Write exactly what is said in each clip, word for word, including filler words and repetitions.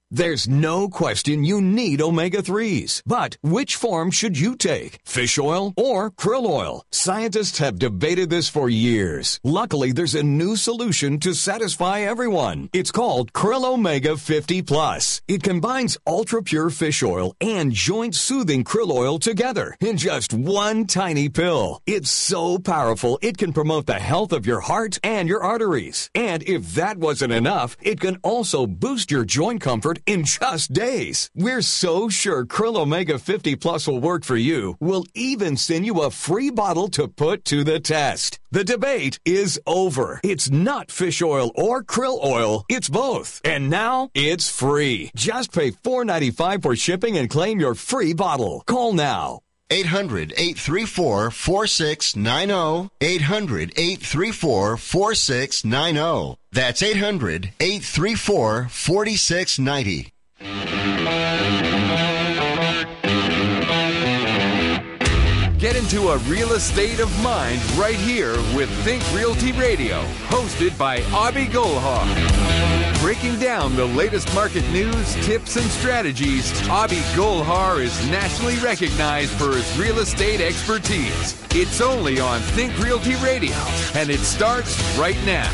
There's no question you need omega threes. But which form should you take? Fish oil or krill oil? Scientists have debated this for years. Luckily, there's a new solution to satisfy everyone. It's called Krill Omega fifty plus. It combines ultra-pure fish oil and joint-soothing krill oil together in just one tiny pill. It's so powerful, it can promote the health of your heart and your arteries. And if that wasn't enough, it can also boost your joint comfort in just days. We're so sure Krill Omega fifty plus will work for you. We'll even send you a free bottle to put to the test. The debate is over. It's not fish oil or krill oil. It's both. And now it's free. Just pay four dollars and ninety-five cents for shipping and claim your free bottle. Call now. eight hundred, eight three four, four six nine zero. eight hundred, eight three four, four six nine zero. That's eight hundred, eight three four, four six nine zero. Get into a real estate of mind right here with Think Realty Radio, hosted by Abhi Golhar. Breaking down the latest market news, tips, and strategies, Abhi Golhar is nationally recognized for his real estate expertise. It's only on Think Realty Radio, and it starts right now.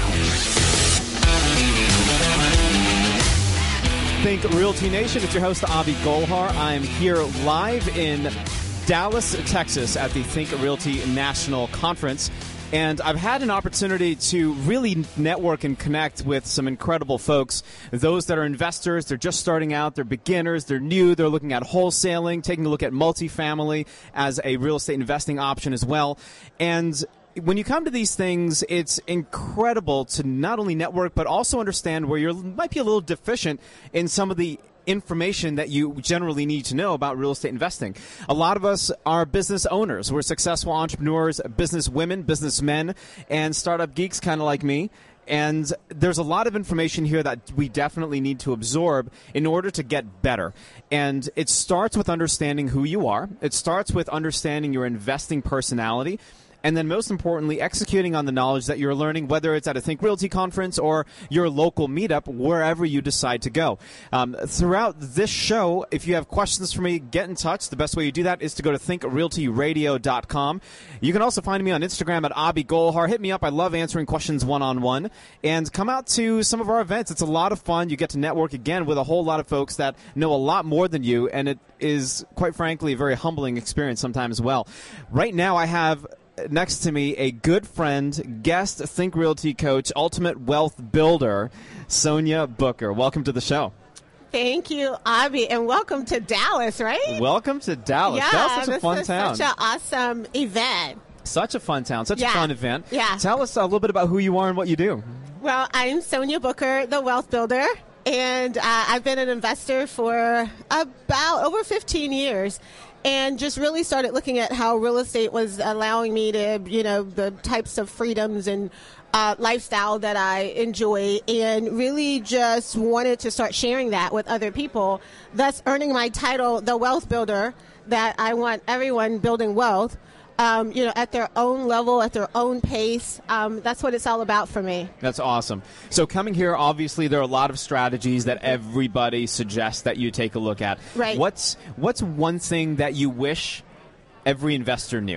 Think Realty Nation, it's your host, Abhi Golhar. I'm here live in Dallas, Texas at the Think Realty National Conference. And I've had an opportunity to really network and connect with some incredible folks. Those that are investors, they're just starting out, they're beginners, they're new, they're looking at wholesaling, taking a look at multifamily as a real estate investing option as well. And when you come to these things, it's incredible to not only network, but also understand where you might be a little deficient in some of the information that you generally need to know about real estate investing. A lot of us are business owners. We're successful entrepreneurs, business women, businessmen, and startup geeks kind of like me. And there's a lot of information here that we definitely need to absorb in order to get better. And it starts with understanding who you are. It starts with understanding your investing personality. And then most importantly, executing on the knowledge that you're learning, whether it's at a Think Realty conference or your local meetup, wherever you decide to go. Um, throughout this show, if you have questions for me, get in touch. The best way you do that is to go to think realty radio dot com. You can also find me on Instagram at Abhi Golhar. Hit me up. I love answering questions one-on-one. And come out to some of our events. It's a lot of fun. You get to network again with a whole lot of folks that know a lot more than you. And it is, quite frankly, a very humbling experience sometimes as well. Right now, I have next to me a good friend, guest Think Realty coach, ultimate wealth builder, Sonia Booker. Welcome to the show. Thank you, Abhi, and welcome to Dallas, right? Welcome to Dallas. Yeah, Dallas is such a fun this town. is such an awesome event. Such a fun town. Such yeah. a fun event. Yeah. Tell us a little bit about who you are and what you do. Well, I'm Sonia Booker, the wealth builder, and uh, I've been an investor for about over fifteen years. And just really started looking at how real estate was allowing me to, you know, the types of freedoms and uh, lifestyle that I enjoy, and really just wanted to start sharing that with other people, thus earning my title, the wealth builder, that I want everyone building wealth, um, you know, at their own level, at their own pace. Um, that's what it's all about for me. That's awesome. So coming here, obviously, there are a lot of strategies that everybody suggests that you take a look at. Right. What's what's one thing that you wish every investor knew?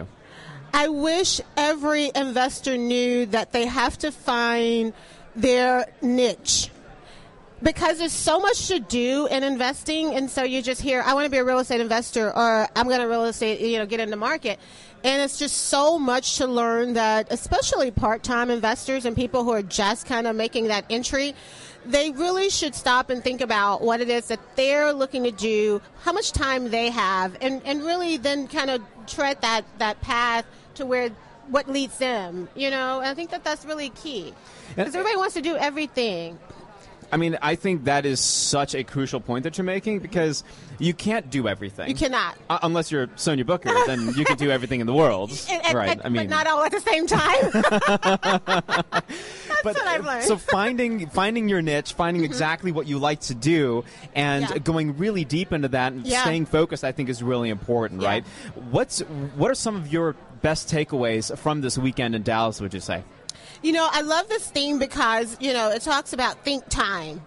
I wish every investor knew that they have to find their niche. Because there's so much to do in investing, and so you just hear, I want to be a real estate investor, or I'm going to real estate, you know, get in the market. And it's just so much to learn that, especially part-time investors and people who are just kind of making that entry, they really should stop and think about what it is that they're looking to do, how much time they have, and, and really then kind of tread that, that path to where what leads them, you know. And I think that that's really key, because everybody wants to do everything. I mean, I think that is such a crucial point that you're making, because you can't do everything. You cannot. Uh, unless you're Sonia Booker, then you can do everything in the world. And, and, right. and, I mean, but not all at the same time. That's but, what I've learned. So finding finding your niche, finding mm-hmm. exactly what you like to do, and yeah. going really deep into that and yeah. staying focused, I think is really important, yeah. right? What's What are some of your best takeaways from this weekend in Dallas, would you say? You know, I love this theme because, you know, it talks about think time.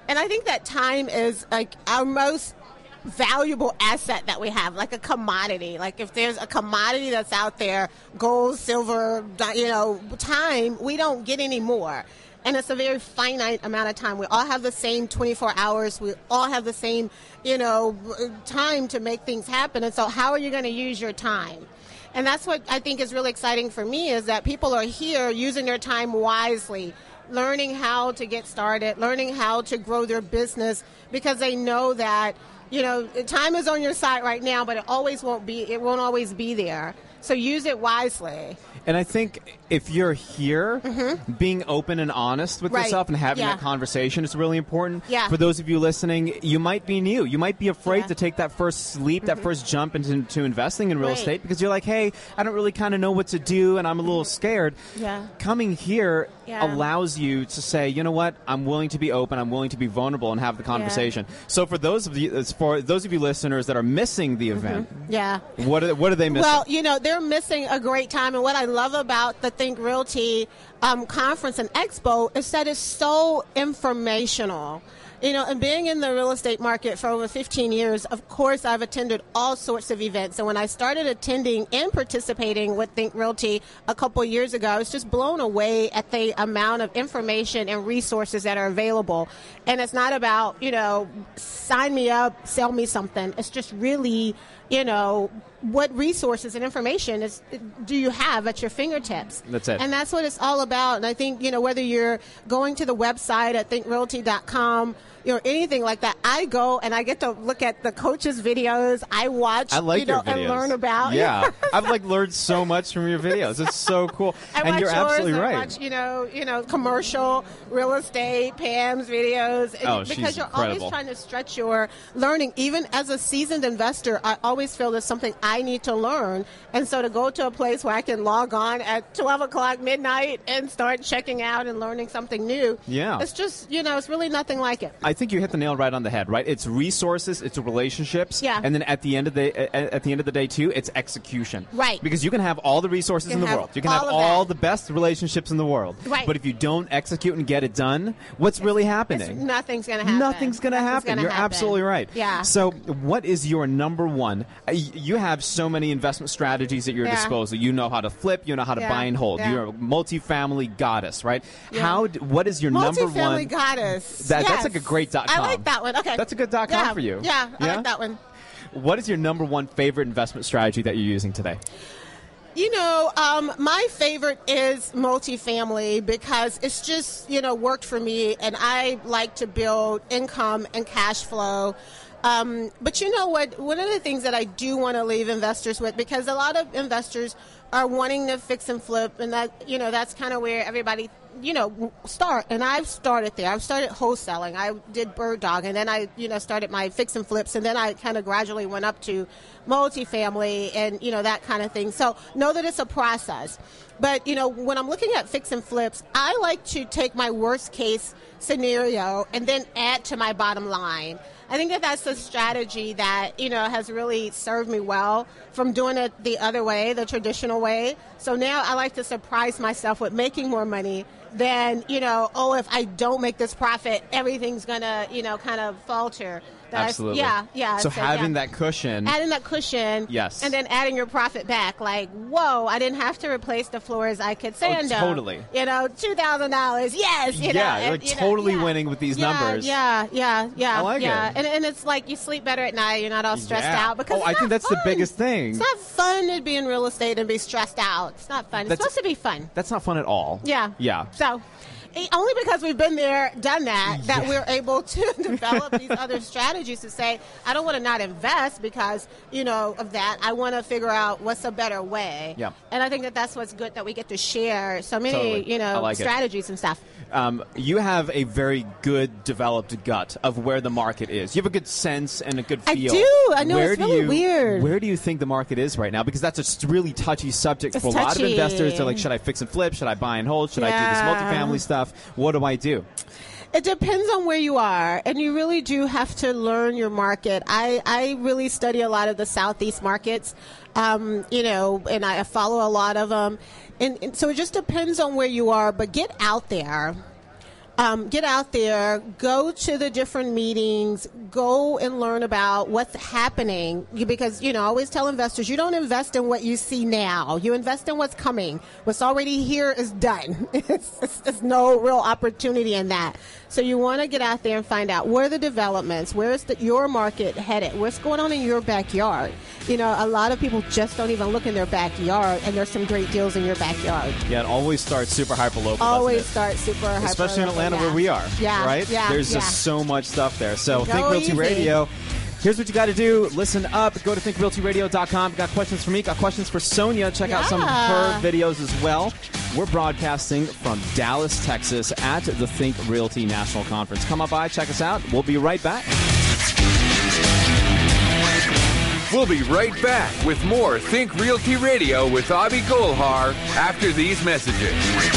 And I think that time is like our most valuable asset that we have, like a commodity. Like if there's a commodity that's out there, gold, silver, you know, time, we don't get any more. And it's a very finite amount of time. We all have the same twenty-four hours. We all have the same, you know, time to make things happen. And so how are you going to use your time? And that's what I think is really exciting for me, is that people are here using their time wisely, learning how to get started, learning how to grow their business, because they know that, you know, time is on your side right now, but it always won't be, it won't always be there. So use it wisely. And I think if you're here, mm-hmm. being open and honest with right. yourself and having yeah. that conversation is really important. Yeah. For those of you listening, you might be new. You might be afraid yeah. to take that first leap, mm-hmm. that first jump into, into investing in real right. estate, because you're like, hey, I don't really kind of know what to do and I'm a little scared. Yeah. Coming here yeah. allows you to say, you know what, I'm willing to be open, I'm willing to be vulnerable and have the conversation. Yeah. So for those of you, for those of you listeners that are missing the event, mm-hmm. yeah. what are, what are they missing? Well, you know, they're missing a great time. And what I love about the Think Realty um, conference and expo is that it's so informational. You know, and being in the real estate market for over fifteen years, of course, I've attended all sorts of events. And when I started attending and participating with Think Realty a couple years ago, I was just blown away at the amount of information and resources that are available. And it's not about, you know, sign me up, sell me something. It's just really, you know, what resources and information is do you have at your fingertips? That's it. And that's what it's all about. And I think, you know, whether you're going to the website at think realty dot com, you know, anything like that, I go and I get to look at the coaches' videos. I watch, I like you know, your videos. and learn about. Yeah, I've like learned so much from your videos. It's so cool. I and watch you're yours, absolutely I right. watch, you know, you know, commercial real estate, Pam's videos, and Oh, because she's you're incredible. always trying to stretch your learning. Even as a seasoned investor, I always feel there's something I need to learn, and so to go to a place where I can log on at twelve o'clock midnight and start checking out and learning something new. Yeah, it's just, you know, it's really nothing like it. I think you hit the nail right on the head, right? It's resources, it's relationships, yeah. and then at the end of the at the end of the day too, it's execution, right? Because you can have all the resources in the world, you can all have of all that. the best relationships in the world, right? But if you don't execute and get it done, what's really happening? It's, nothing's going to happen. Nothing's going to happen. Gonna You're happen. absolutely right. Yeah. So, what is your number one? uh, You have so many investment strategies at your Yeah. disposal. You know how to flip. You know how to Yeah. buy and hold. Yeah. You're a multifamily goddess, right? Yeah. How? d- What is your number one? Multifamily goddess. That, yes. That's like a great dot com. I like that one. Okay. That's a good dot com yeah. for you. Yeah, I Yeah? like that one. What is your number one favorite investment strategy that you're using today? You know, um, my favorite is multifamily because it's just, you know, worked for me, and I like to build income and cash flow. Um, but you know what? One of the things that I do want to leave investors with, because a lot of investors are wanting to fix and flip, and that, you know, that's kind of where everybody, you know, start. And I've started there. I've started wholesaling. I did Bird Dog, and then I, you know, started my fix and flips, and then I kind of gradually went up to multifamily and, you know, that kind of thing. So know that it's a process. But, you know, when I'm looking at fix and flips, I like to take my worst case scenario and then add to my bottom line. I think that that's a strategy that, you know, has really served me well from doing it the other way, the traditional way. So now I like to surprise myself with making more money than, you know, oh, if I don't make this profit, everything's going to, you know, kind of falter. That Absolutely. I, yeah, yeah. So, so having yeah. that cushion. Adding that cushion. Yes. And then adding your profit back. Like, whoa, I didn't have to replace the floors. I could sand them. Oh, totally. You know, two thousand dollars. Yes. You yeah, know, you're and, you know, totally yeah. winning with these yeah, numbers. Yeah, yeah, yeah. I like yeah. it. And, and it's like you sleep better at night. You're not all stressed Yeah. out. Because Oh, it's I not think that's fun. the biggest thing. It's not fun to be in real estate and be stressed out. It's not fun. It's That's- supposed to be fun. That's not fun at all. Yeah. Yeah. So, eh, only because we've been there, done that, that Yeah. we're able to develop these other strategies to say, I don't want to not invest because, you know, of that. I want to figure out what's a better way. Yeah. And I think that that's what's good, that we get to share so many, Totally. you I know, like it. strategies and stuff. Um, you have a very good developed gut of where the market is. You have a good sense and a good I feel. do. I know, Where it's do really you, weird. Where do you think the market is right now? Because that's a s- really touchy subject It's for a lot of touchy. investors. They're like, should I fix and flip? Should I buy and hold? Should I do Yeah. this multifamily stuff? What do I do? It depends on where you are, and you really do have to learn your market. I, I really study a lot of the Southeast markets, um, you know, and I follow a lot of them. And, and so it just depends on where you are, but get out there. Um, get out there, go to the different meetings, go and learn about what's happening. Because, you know, I always tell investors, you don't invest in what you see now. You invest in what's coming. What's already here is done. It's, it's, there's no real opportunity in that. So you want to get out there and find out where are the developments, where is the, your market headed, what's going on in your backyard. You know, a lot of people just don't even look in their backyard, and there's some great deals in your backyard. Yeah, it always starts super hyper-local, Always doesn't it? starts super hyper-local. Especially in Atlanta, yeah. where we are, yeah. right? Yeah, There's yeah. just so much stuff there. So Go Think Realty easy. Radio. Here's what you got to do. Listen up. Go to think realty radio dot com. Got questions for me. Got questions for Sonia. Check out some of Yeah. her videos as well. We're broadcasting from Dallas, Texas at the Think Realty National Conference. Come on by. Check us out. We'll be right back. We'll be right back with more Think Realty Radio with Avi Golhar after these messages.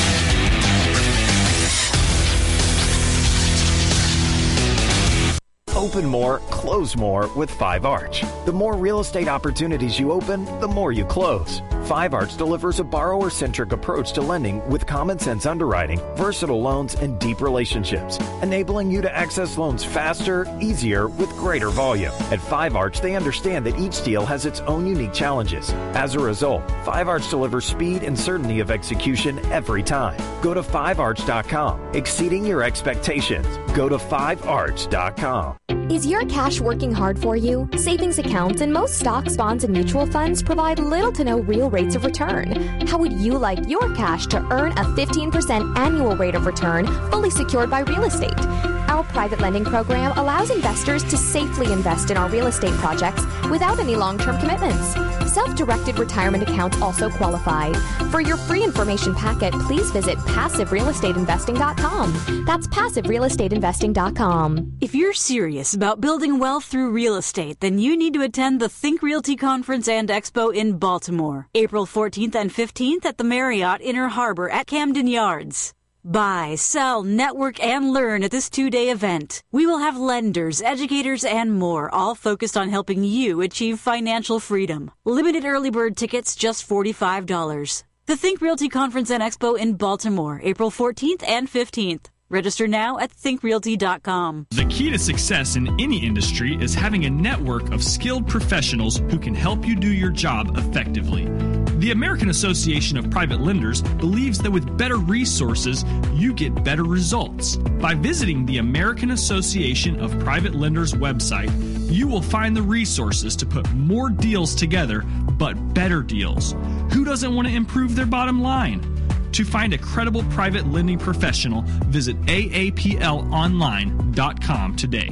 Open more, close more with five Arch. The more real estate opportunities you open, the more you close. five Arch delivers a borrower-centric approach to lending with common sense underwriting, versatile loans, and deep relationships, enabling you to access loans faster, easier, with greater volume. At five Arch, they understand that each deal has its own unique challenges. As a result, five Arch delivers speed and certainty of execution every time. Go to five arch dot com, exceeding your expectations. Go to five arch dot com. Is your cash working hard for you? Savings accounts and most stocks, bonds, and mutual funds provide little to no real rates of return. How would you like your cash to earn a fifteen percent annual rate of return, fully secured by real estate? Our private lending program allows investors to safely invest in our real estate projects without any long-term commitments. Self-directed retirement accounts also qualify. For your free information packet, please visit passive real estate investing dot com. That's passive real estate investing dot com. If you're serious about building wealth through real estate, then you need to attend the Think Realty Conference and Expo in Baltimore, April fourteenth and fifteenth at the Marriott Inner Harbor at Camden Yards. Buy, sell, network, and learn at this two-day event. We will have lenders, educators, and more, all focused on helping you achieve financial freedom. Limited early bird tickets, just forty-five dollars. The Think Realty Conference and Expo in Baltimore, April fourteenth and fifteenth. Register now at think realty dot com. The key to success in any industry is having a network of skilled professionals who can help you do your job effectively. The American Association of Private Lenders believes that with better resources, you get better results. By visiting the American Association of Private Lenders website, you will find the resources to put more deals together, but better deals. Who doesn't want to improve their bottom line? To find a credible private lending professional, visit A A P L online dot com today.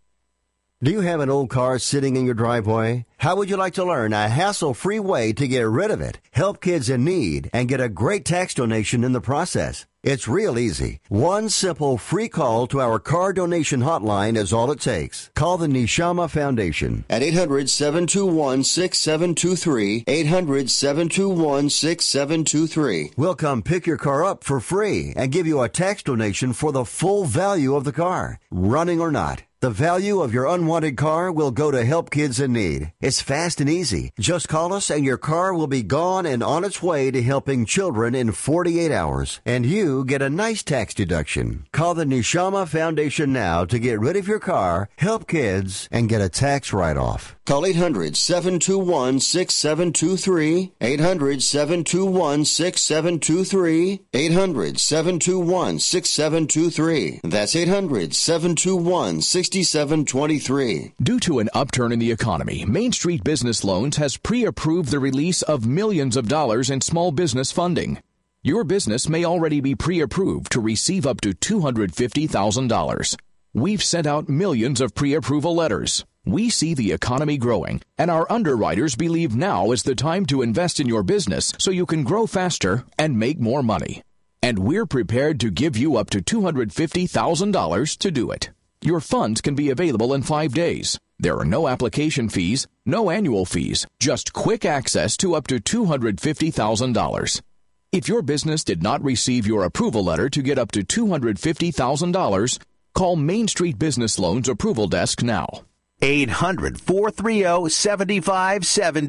Do you have an old car sitting in your driveway? How would you like to learn a hassle-free way to get rid of it, help kids in need, and get a great tax donation in the process? It's real easy. One simple free call to our car donation hotline is all it takes. Call the Neshama Foundation at eight hundred, seven two one, six seven two three, eight hundred, seven two one, six seven two three. We'll come pick your car up for free and give you a tax donation for the full value of the car, running or not. The value of your unwanted car will go to help kids in need. It's fast and easy. Just call us and your car will be gone and on its way to helping children in forty-eight hours. And you get a nice tax deduction. Call the Neshama Foundation now to get rid of your car, help kids, and get a tax write-off. Call eight hundred, seven two one, six seven two three, eight hundred, seven two one, six seven two three, eight hundred, seven two one, six seven two three. That's eight hundred, seven two one, six seven two three. Due to an upturn in the economy, Main Street Business Loans has pre-approved the release of millions of dollars in small business funding. Your business may already be pre-approved to receive up to two hundred fifty thousand dollars. We've sent out millions of pre-approval letters. We see the economy growing, and our underwriters believe now is the time to invest in your business so you can grow faster and make more money. And we're prepared to give you up to two hundred fifty thousand dollars to do it. Your funds can be available in five days. There are no application fees, no annual fees, just quick access to up to two hundred fifty thousand dollars. If your business did not receive your approval letter to get up to two hundred fifty thousand dollars, call Main Street Business Loans Approval Desk now. eight hundred, four three zero, seven five seven zero.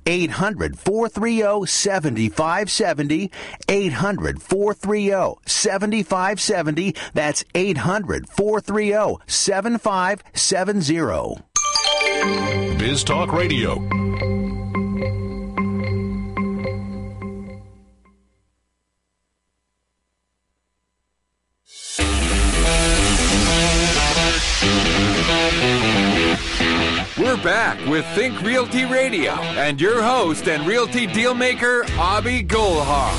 eight hundred, four three zero, seven five seven zero. eight hundred, four three zero, seven five seven zero. That's eight hundred, four three zero, seven five seven zero. Biz Talk Radio. We're back with Think Realty Radio and your host and realty dealmaker, Abhi Golhar.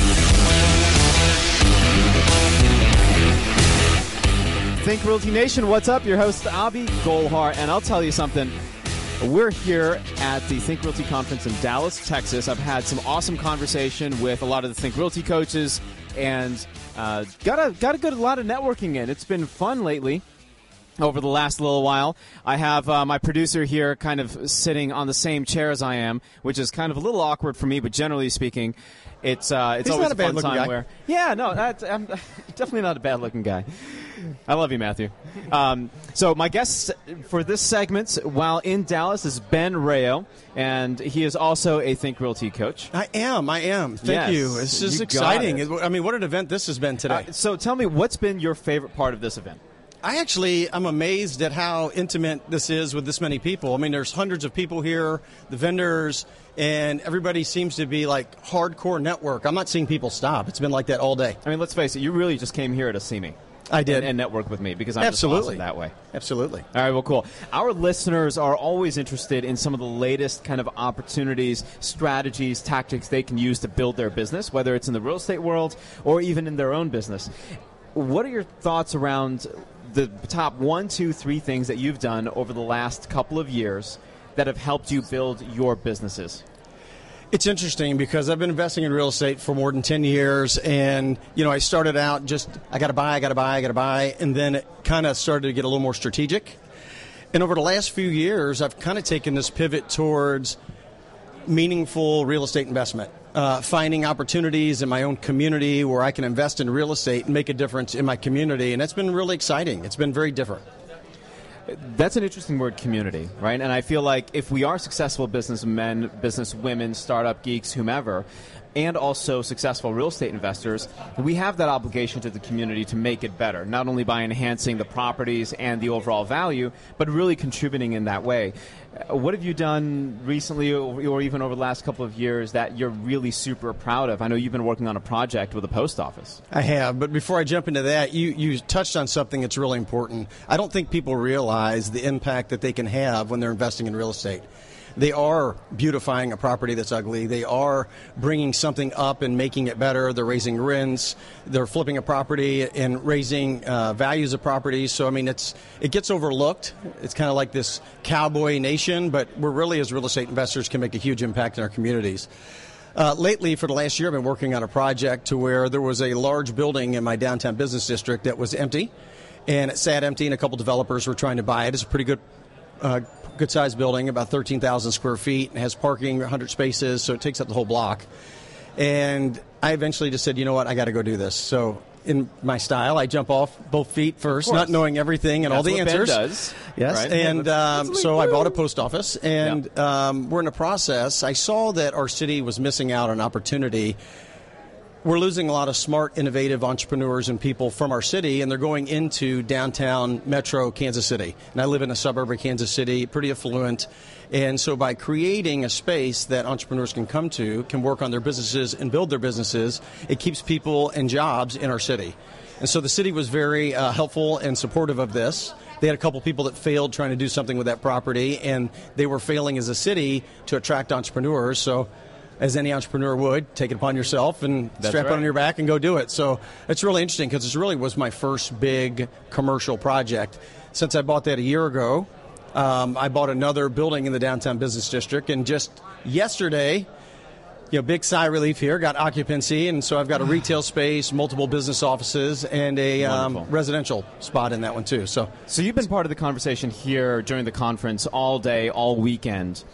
Think Realty Nation, what's up? Your host, Abhi Golhar, and I'll tell you something. We're here at the Think Realty Conference in Dallas, Texas. I've had some awesome conversation with a lot of the Think Realty coaches, and uh, got a got a good a lot of networking in. It's been fun lately. Over the last little while, I have uh, my producer here kind of sitting on the same chair as I am, which is kind of a little awkward for me, but generally speaking, it's uh, it's He's always not a, a bad fun looking time guy. where yeah, no, that's, I'm definitely not a bad looking guy. I love you, Matthew. Um, so my guest for this segment, while in Dallas, is Ben Rayo, and he is also a Think Realty coach. I am. I am. Thank Yes, you. This is you got exciting. it. I mean, what an event this has been today. Uh, so tell me, what's been your favorite part of this event? I actually, I'm amazed at how intimate this is with this many people. I mean, there's hundreds of people here, the vendors, and everybody seems to be like hardcore network. I'm not seeing people stop. It's been like that all day. I mean, let's face it, you really just came here to see me. I did. And, and network with me because I'm Absolutely. just awesome that way. Absolutely. All right, well, cool. Our listeners are always interested in some of the latest kind of opportunities, strategies, tactics they can use to build their business, whether it's in the real estate world or even in their own business. What are your thoughts around the top one, two, three things that you've done over the last couple of years that have helped you build your businesses? It's interesting because I've been investing in real estate for more than ten years, and you know, I started out just I got to buy, I got to buy, I got to buy, and then it kind of started to get a little more strategic. And over the last few years, I've kind of taken this pivot towards meaningful real estate investment, uh, finding opportunities in my own community where I can invest in real estate and make a difference in my community, and that's been really exciting. It's been very different. That's an interesting word, community, right? And I feel like if we are successful businessmen, businesswomen, startup geeks, whomever, and also successful real estate investors, we have that obligation to the community to make it better, not only by enhancing the properties and the overall value, but really contributing in that way. What have you done recently or even over the last couple of years that you're really super proud of? I know you've been working on a project with the post office. I have, but before I jump into that, you, you touched on something that's really important. I don't think people realize the impact that they can have when they're investing in real estate. They are beautifying a property that's ugly. They are bringing something up and making it better. They're raising rents. They're flipping a property and raising uh, values of properties. So, I mean, it's it gets overlooked. It's kind of like this cowboy nation, but we're really, as real estate investors, can make a huge impact in our communities. Uh, lately, for the last year, I've been working on a project to where there was a large building in my downtown business district that was empty, and it sat empty, and a couple developers were trying to buy it. It's a pretty good uh good-sized building, about thirteen thousand square feet, and has parking, one hundred spaces, so it takes up the whole block. And I eventually just said, you know what, I got to go do this. So in my style, I jump off both feet first, not knowing everything and That's all the what answers. Ben does. Yes, Right? and um, That's so like, I bought a post office, and Yeah. um, we're in a process. I saw that our city was missing out on opportunity. We're losing a lot of smart, innovative entrepreneurs and people from our city, and they're going into downtown metro Kansas City. And I live in a suburb of Kansas City, pretty affluent. And so by creating a space that entrepreneurs can come to, can work on their businesses and build their businesses, it keeps people and jobs in our city. And so the city was very uh, helpful and supportive of this. They had a couple people that failed trying to do something with that property, and they were failing as a city to attract entrepreneurs. So as any entrepreneur would, take it upon yourself and That's strap it right. on your back and go do it. So it's really interesting because this really was my first big commercial project. Since I bought that a year ago, um, I bought another building in the downtown business district, and just yesterday, you know, big sigh of relief here, got occupancy, and so I've got a retail space, multiple business offices, and a um, Wonderful. residential spot in that one too. So, So you've been part of the conversation here during the conference all day, all weekend.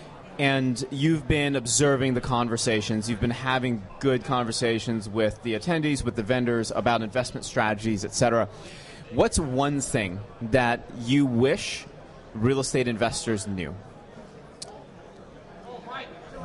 And you've been observing the conversations. You've been having good conversations with the attendees, with the vendors about investment strategies, et cetera. What's one thing that you wish real estate investors knew?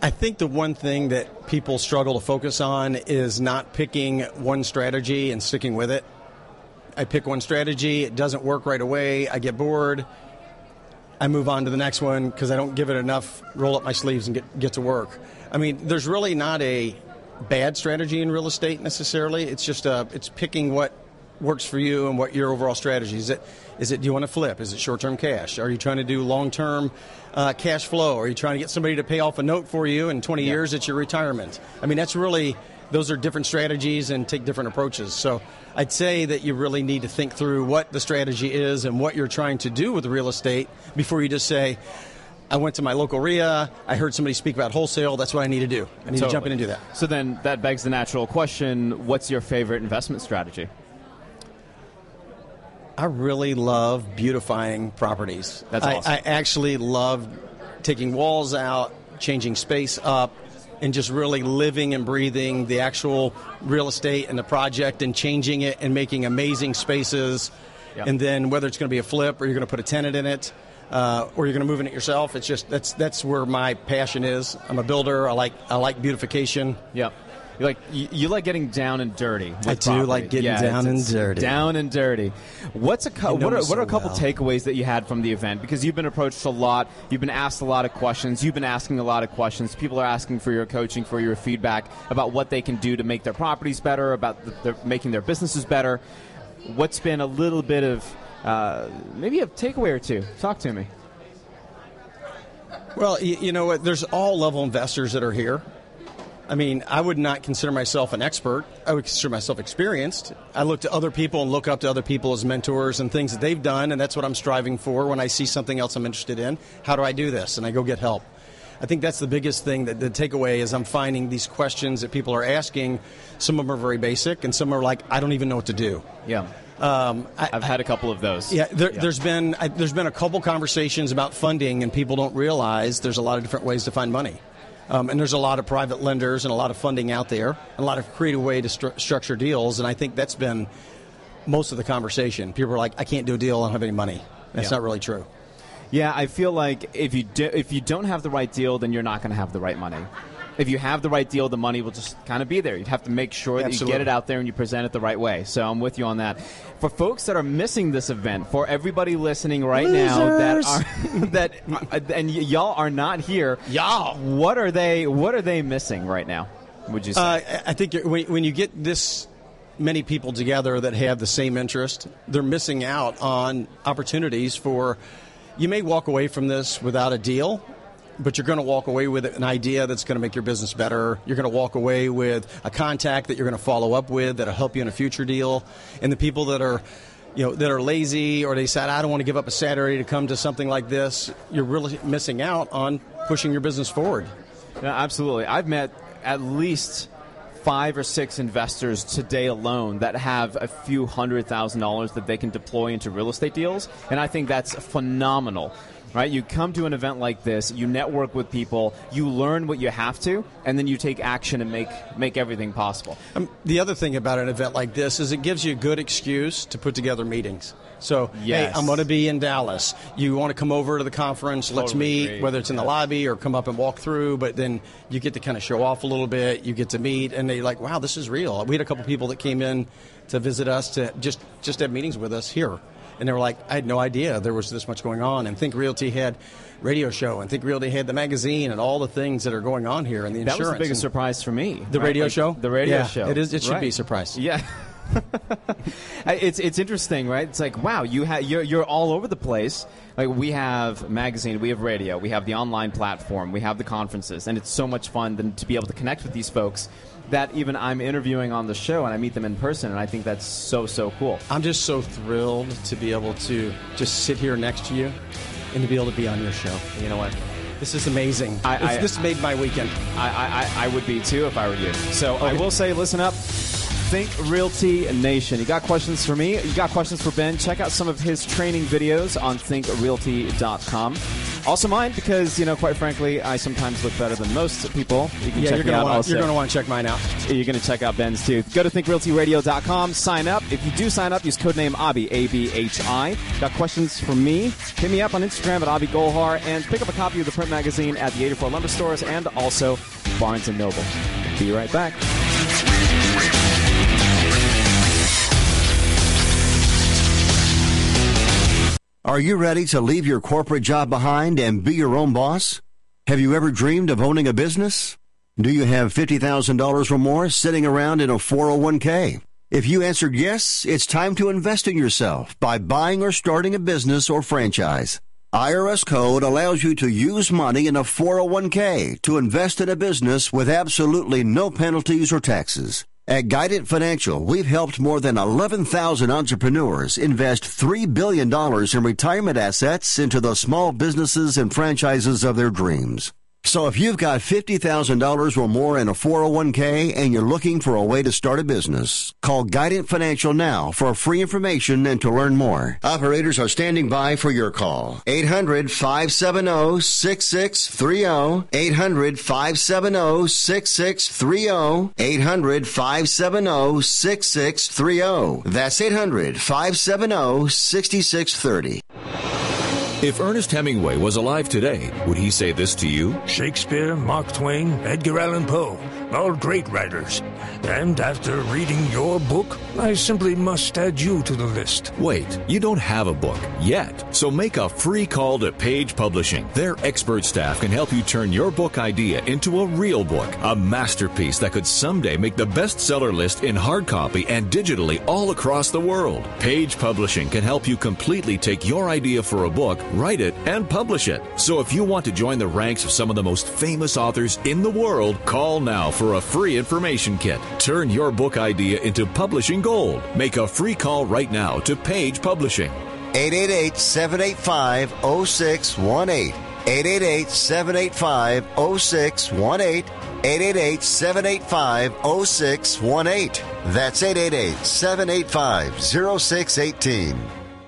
I think the one thing that people struggle to focus on is not picking one strategy and sticking with it. I pick one strategy, it doesn't work right away, I get bored, I move on to the next one because I don't give it enough, roll up my sleeves and get, get to work. I mean, there's really not a bad strategy in real estate necessarily. It's just uh, it's picking what works for you and what your overall strategy is. It is it do you want to flip? Is it short-term cash? Are you trying to do long-term uh, cash flow? Are you trying to get somebody to pay off a note for you in twenty yeah. years? It's your retirement. I mean, that's really those are different strategies and take different approaches. So I'd say that you really need to think through what the strategy is and what you're trying to do with real estate before you just say, I went to my local R I A, I heard somebody speak about wholesale, that's what I need to do. I need totally. to jump in and do that. So then that begs the natural question, what's your favorite investment strategy? I really love beautifying properties. That's awesome. I, I actually love taking walls out, changing space up, and just really living and breathing the actual real estate and the project and changing it and making amazing spaces. Yep. And then whether it's going to be a flip or you're going to put a tenant in it, Uh, or you're going to move in it yourself. It's just that's that's where my passion is. I'm a builder. I like I like beautification. Yep. You like you, you like getting down and dirty. With I do property. like getting yeah, down it's, and dirty. Down and dirty. What's a co- you know what are so what are a couple well. takeaways that you had from the event? Because you've been approached a lot. You've been asked a lot of questions. You've been asking a lot of questions. People are asking for your coaching, for your feedback about what they can do to make their properties better, about the, their, making their businesses better. What's been a little bit of uh, maybe a takeaway or two? Talk to me. Well, you, you know what? There's all level investors that are here. I mean, I would not consider myself an expert. I would consider myself experienced. I look to other people and look up to other people as mentors and things that they've done, and that's what I'm striving for when I see something else I'm interested in. How do I do this? And I go get help. I think that's the biggest thing, that the takeaway is I'm finding these questions that people are asking. Some of them are very basic, and some are like, I don't even know what to do. Yeah. Um, I, I've had a couple of those. Yeah, there, yeah. there's been I, there's been a couple conversations about funding, and people don't realize there's a lot of different ways to find money, um, and there's a lot of private lenders and a lot of funding out there, and a lot of creative way to stru- structure deals, and I think that's been most of the conversation. People are like, I can't do a deal, I don't have any money. That's yeah. not really true. Yeah, I feel like if you do, if you don't have the right deal, then you're not going to have the right money. If you have the right deal, the money will just kind of be there. You'd have to make sure that Absolutely. you get it out there and you present it the right way. So I'm with you on that. For folks that are missing this event, for everybody listening right Losers. now that are that are, and y- y'all are not here, y'all, what are they? What are they missing right now? Would you say? Uh, I think when, when you get this many people together that have the same interest, they're missing out on opportunities for. You may walk away from this without a deal, but you're going to walk away with an idea that's going to make your business better. You're going to walk away with a contact that you're going to follow up with that'll help you in a future deal. And the people that are, you know, that are lazy or they said, I don't want to give up a Saturday to come to something like this, you're really missing out on pushing your business forward. Yeah, absolutely. I've met at least five or six investors today alone that have a few hundred thousand dollars that they can deploy into real estate deals, and I think that's phenomenal. Right? You come to an event like this, you network with people, you learn what you have to, and then you take action and make make everything possible. Um, the other thing about an event like this is it gives you a good excuse to put together meetings. So, yes. hey, I'm going to be in Dallas. You want to come over to the conference, Totally let's meet, agree. whether it's in the lobby or come up and walk through, but then you get to kind of show off a little bit, you get to meet, and they're like, wow, this is real. We had a couple people that came in to visit us to just, just have meetings with us here. And they were like, I had no idea there was this much going on. And Think Realty had radio show, and Think Realty had the magazine, and all the things that are going on here, and the insurance. That was the biggest surprise for me. The right? radio like, show? The radio yeah, show. It is. It should right. be a surprise. Yeah. it's it's interesting, right? It's like, wow, you ha- you're you're all over the place. Like, we have magazine, we have radio, we have the online platform, we have the conferences, and it's so much fun then to be able to connect with these folks that even I'm interviewing on the show and I meet them in person, and I think that's so, so cool. I'm just so thrilled to be able to just sit here next to you and to be able to be on your show. You know what? This is amazing. I, I, this made my weekend. I, I, I would be, too, if I were you. So okay. I will say, listen up. Think Realty Nation. You got questions for me? You got questions for Ben? Check out some of his training videos on think realty dot com. Also mine, because, you know, quite frankly, I sometimes look better than most people. You can yeah, check you're me gonna out wanna, also. You're going to want to check mine out. You're going to check out Ben's, too. Go to think realty radio dot com. Sign up. If you do sign up, use codename Abhi, A B H I. Got questions for me? Hit me up on Instagram at Abhi Golhar, and pick up a copy of the print magazine at the eighty-four Lumber Stores and also Barnes and Noble. Be right back. Are you ready to leave your corporate job behind and be your own boss? Have you ever dreamed of owning a business? Do you have fifty thousand dollars or more sitting around in a four oh one k? If you answered yes, it's time to invest in yourself by buying or starting a business or franchise. I R S Code allows you to use money in a four oh one k to invest in a business with absolutely no penalties or taxes. At Guidant Financial, we've helped more than eleven thousand entrepreneurs invest three billion dollars in retirement assets into the small businesses and franchises of their dreams. So if you've got fifty thousand dollars or more in a four oh one k and you're looking for a way to start a business, call Guidant Financial now for free information and to learn more. Operators are standing by for your call. eight hundred, five seven zero, six six three zero. eight hundred, five seven zero, six six three zero. eight hundred, five seven zero, six six three zero. That's eight hundred, five seven zero, six six three zero. If Ernest Hemingway was alive today, would he say this to you? Shakespeare, Mark Twain, Edgar Allan Poe, all great writers. And after reading your book, I simply must add you to the list. Wait, you don't have a book yet. So make a free call to Page Publishing. Their expert staff can help you turn your book idea into a real book, a masterpiece that could someday make the bestseller list in hard copy and digitally all across the world. Page Publishing can help you completely take your idea for a book, write it, and publish it. So if you want to join the ranks of some of the most famous authors in the world, call now for a free information kit. Turn your book idea into publishing gold. Make a free call right now to Page Publishing. eight eight eight, seven eight five, zero six one eight. eight eight eight, seven eight five, zero six one eight. eight eight eight, seven eight five, zero six one eight. That's eight eight eight, seven eight five, zero six one eight.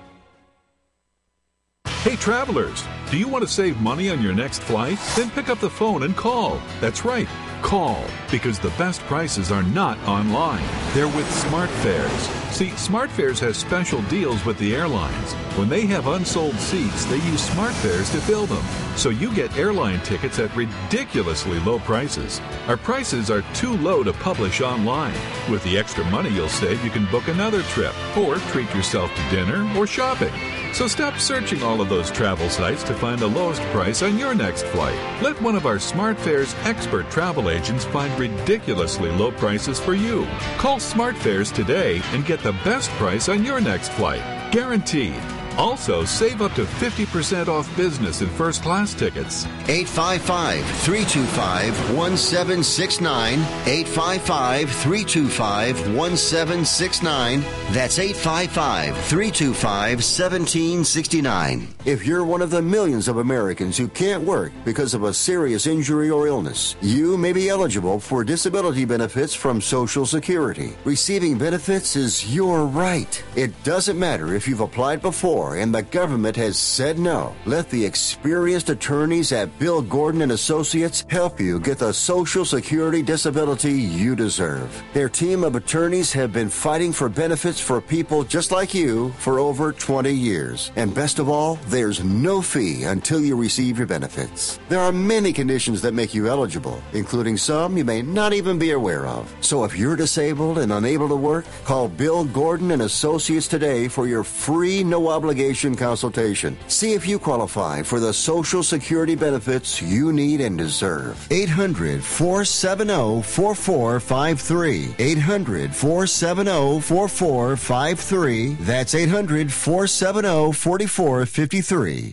Hey travelers, do you want to save money on your next flight? Then pick up the phone and call. That's right, call, because the best prices are not online. They're with SmartFares. See, SmartFares has special deals with the airlines. When they have unsold seats, they use SmartFares to fill them. So you get airline tickets at ridiculously low prices. Our prices are too low to publish online. With the extra money you'll save, you can book another trip or treat yourself to dinner or shopping. So stop searching all of those travel sites to find the lowest price on your next flight. Let one of our SmartFares expert travel agents find ridiculously low prices for you. Call SmartFares today and get the best price on your next flight. Guaranteed. Also, save up to fifty percent off business and first class tickets. eight five five, three two five, one seven six nine. eight five five, three two five, one seven six nine. That's eight five five, three two five, one seven six nine. If you're one of the millions of Americans who can't work because of a serious injury or illness, you may be eligible for disability benefits from Social Security. Receiving benefits is your right. It doesn't matter if you've applied before and the government has said no. Let the experienced attorneys at Bill Gordon and Associates help you get the Social Security disability you deserve. Their team of attorneys have been fighting for benefits for people just like you for over twenty years. And best of all, there's no fee until you receive your benefits. There are many conditions that make you eligible, including some you may not even be aware of. So if you're disabled and unable to work, call Bill Gordon and Associates today for your free no obligation consultation. See if you qualify for the Social Security benefits you need and deserve. eight hundred, four seven zero, four four five three. eight hundred, four seven zero, four four five three. That's eight hundred, four seven zero, four four five three.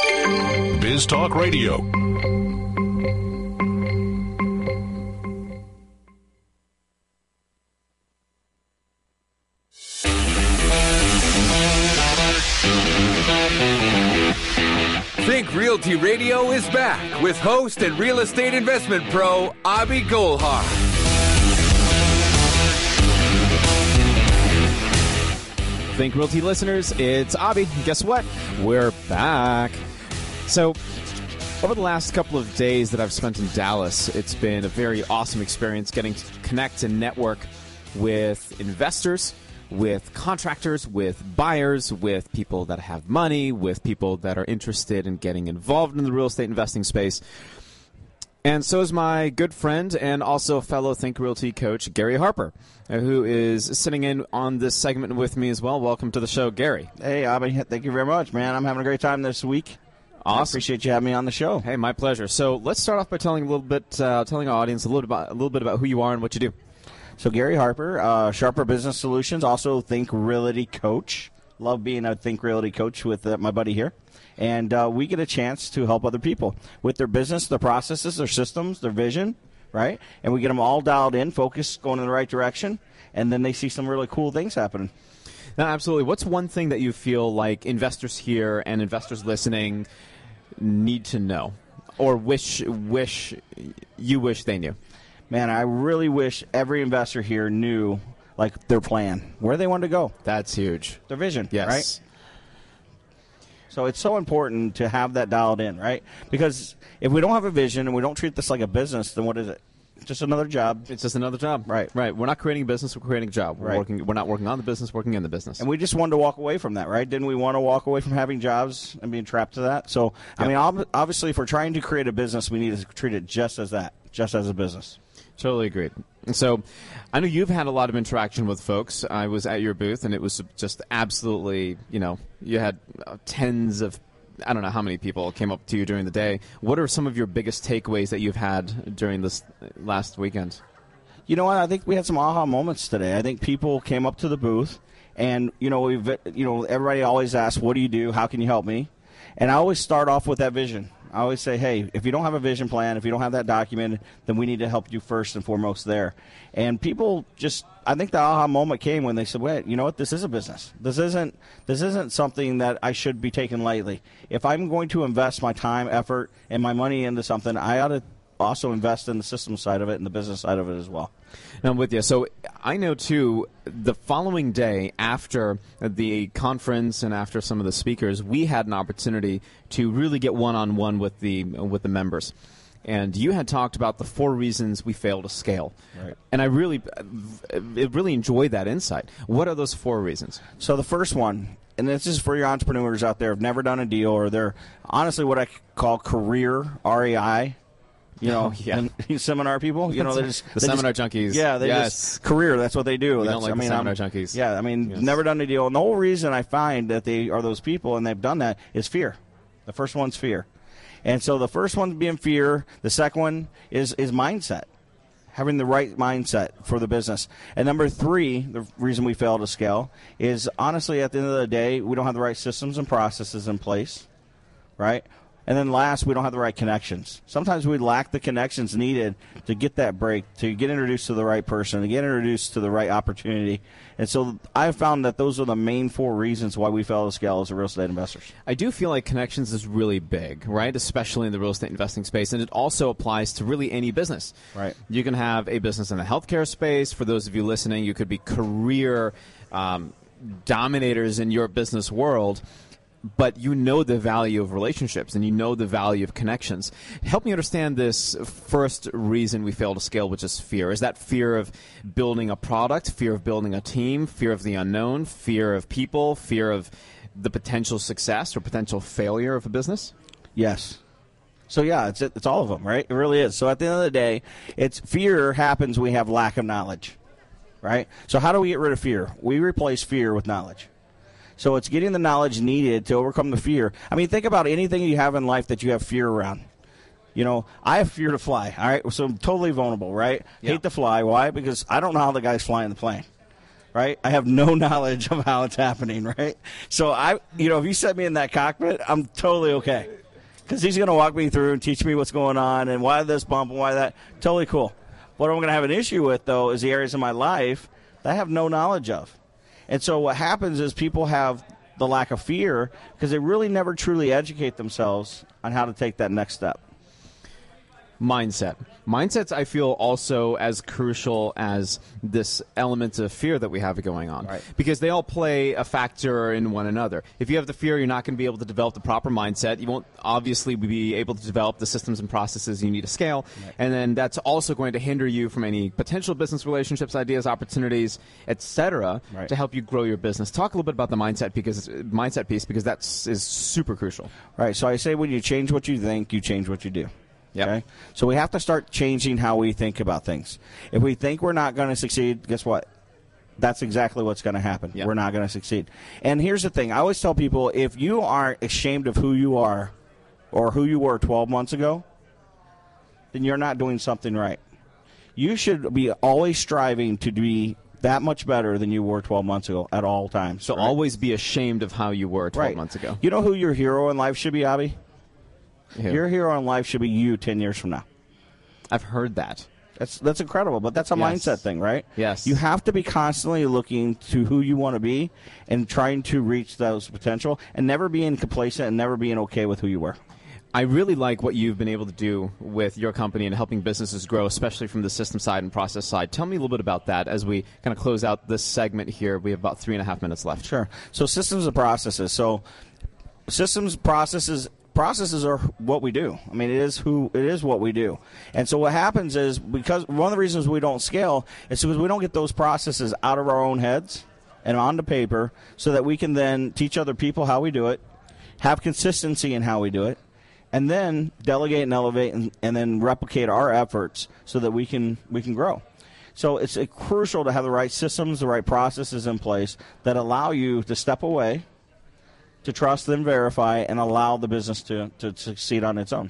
Biz Talk Radio. Think Realty Radio is back with host and real estate investment pro, Abhi Golhar. Think Realty listeners, it's Abby. Guess what? We're back. So, over the last couple of days that I've spent in Dallas, it's been a very awesome experience getting to connect and network with investors, with contractors, with buyers, with people that have money, with people that are interested in getting involved in the real estate investing space. And so is my good friend and also fellow Think Realty coach, Gary Harper, who is sitting in on this segment with me as well. Welcome to the show, Gary. Hey, Abby. Thank you very much, man. I'm having a great time this week. Awesome. I appreciate you having me on the show. Hey, my pleasure. So let's start off by telling a little bit, uh, telling our audience a little bit about, a little bit about who you are and what you do. So Gary Harper, uh, Sharper Business Solutions, also Think Realty coach. Love being a Think Realty coach with uh, my buddy here. And uh, we get a chance to help other people with their business, their processes, their systems, their vision, right? And we get them all dialed in, focused, going in the right direction, and then they see some really cool things happening. Now, absolutely. What's one thing that you feel like investors here and investors listening need to know or wish wish you wish they knew? Man, I really wish every investor here knew, like, their plan, where they want to go. That's huge. Their vision, yes. Right? So it's so important to have that dialed in, right? Because if we don't have a vision and we don't treat this like a business, then what is it? Just another job. It's just another job. Right. Right. We're not creating a business. We're creating a job. We're, right. working, we're not working on the business. We're working in the business. And we just wanted to walk away from that, right? Didn't we want to walk away from having jobs and being trapped to that? So, I mean, ob- obviously, if we're trying to create a business, we need to treat it just as that, just as a business. Totally agreed. So I know you've had a lot of interaction with folks. I was at your booth, and it was just absolutely, you know, you had uh, tens of I don't know how many people came up to you during the day. What are some of your biggest takeaways that you've had during this last weekend? You know what? I think we had some aha moments today. I think people came up to the booth, and you know, we've you know, everybody always asks, "What do you do? How can you help me?" And I always start off with that vision. I always say, hey, if you don't have a vision plan, if you don't have that documented, then we need to help you first and foremost there. And people just, I think the aha moment came when they said, wait, you know what, this is a business. This isn't this isn't something that I should be taking lightly. If I'm going to invest my time, effort, and my money into something, I ought to also invest in the system side of it and the business side of it as well. Now, I'm with you. So I know, too, the following day after the conference and after some of the speakers, we had an opportunity to really get one-on-one with the with the members. And you had talked about the four reasons we fail to scale. Right. And I really, I really enjoyed that insight. What are those four reasons? So the first one, and this is for your entrepreneurs out there who have never done a deal, or they're honestly what I call career, R A I, you know, oh, yeah. and seminar people. You know, they're just the they seminar just, junkies. Yeah, they yes. just career. That's what they do. We that's, don't like I mean, the seminar I'm, junkies. Yeah, I mean, yes. never done a deal, and the whole reason I find that they are those people and they've done that is fear. The first one's fear, and so the first one being fear. The second one is is mindset, having the right mindset for the business. And number three, the reason we fail to scale is honestly at the end of the day, we don't have the right systems and processes in place, right? And then last, we don't have the right connections. Sometimes we lack the connections needed to get that break, to get introduced to the right person, to get introduced to the right opportunity. And so I've found that those are the main four reasons why we fail to scale as a real estate investors. I do feel like connections is really big, right? Especially in the real estate investing space. And it also applies to really any business. Right. You can have a business in the healthcare space. For those of you listening, you could be career um, dominators in your business world. But you know the value of relationships and you know the value of connections. Help me understand this first reason we fail to scale, which is fear. Is that fear of building a product, fear of building a team, fear of the unknown, fear of people, fear of the potential success or potential failure of a business? Yes. So, yeah, it's it's all of them, right? It really is. So at the end of the day, it's fear happens when we have lack of knowledge, right? So how do we get rid of fear? We replace fear with knowledge. So it's getting the knowledge needed to overcome the fear. I mean, think about anything you have in life that you have fear around. You know, I have fear to fly, all right? So I'm totally vulnerable, right? Yeah. Hate to fly. Why? Because I don't know how the guy's flying the plane, right? I have no knowledge of how it's happening, right? So, I, you know, if you set me in that cockpit, I'm totally okay. Because he's going to walk me through and teach me what's going on and why this bump and why that. Totally cool. What I'm going to have an issue with, though, is the areas of my life that I have no knowledge of. And so what happens is people have the lack of fear because they really never truly educate themselves on how to take that next step. Mindset. Mindsets, I feel, also as crucial as this element of fear that we have going on. Right. Because they all play a factor in one another. If you have the fear, you're not going to be able to develop the proper mindset. You won't obviously be able to develop the systems and processes you need to scale. Right. And then that's also going to hinder you from any potential business relationships, ideas, opportunities, et cetera, right. to help you grow your business. Talk a little bit about the mindset because mindset piece because that's is super crucial. Right. So I say when you change what you think, you change what you do. Yep. Okay. So we have to start changing how we think about things. If we think we're not going to succeed, guess what? That's exactly what's going to happen. Yep. We're not going to succeed. And here's the thing. I always tell people, if you are ashamed of who you are or who you were twelve months ago, then you're not doing something right. You should be always striving to be that much better than you were twelve months ago at all times. So right? always be ashamed of how you were twelve right. months ago. You know who your hero in life should be, Abby? Who? Your hero in life should be you ten years from now. I've heard that. That's that's incredible, but that's a yes. mindset thing, right? Yes. You have to be constantly looking to who you want to be and trying to reach those potential and never being complacent and never being okay with who you were. I really like what you've been able to do with your company and helping businesses grow, especially from the system side and process side. Tell me a little bit about that as we kind of close out this segment here. We have about three and a half minutes left. Sure. So systems and processes. So systems, processes, processes are what we do. I mean, it is who it is what we do. And so what happens is because one of the reasons we don't scale is because we don't get those processes out of our own heads and onto paper so that we can then teach other people how we do it, have consistency in how we do it, and then delegate and elevate and, and then replicate our efforts so that we can we can grow. So it's uh, crucial to have the right systems, the right processes in place that allow you to step away, to trust and verify, and allow the business to, to succeed on its own.